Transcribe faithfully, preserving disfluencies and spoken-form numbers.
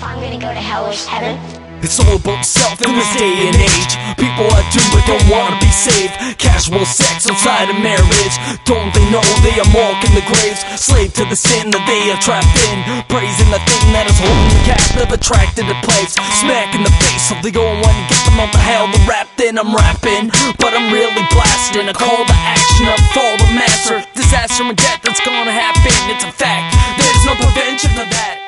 if I'm gonna go to hell or heaven. It's all about self in this day and age. People that do it don't wanna be saved. Casual sex outside of marriage. Don't they know they are marking the graves? Slave to the sin that they are trapped in. Praising the thing that is holding the captive, attracted to place. Smack in the face of the old one, get them out the hell they're wrapped in. I'm rapping, but I'm really blasting. A call to action, up for the master. Disaster and death that's gonna happen, it's a fact. There's no prevention of that.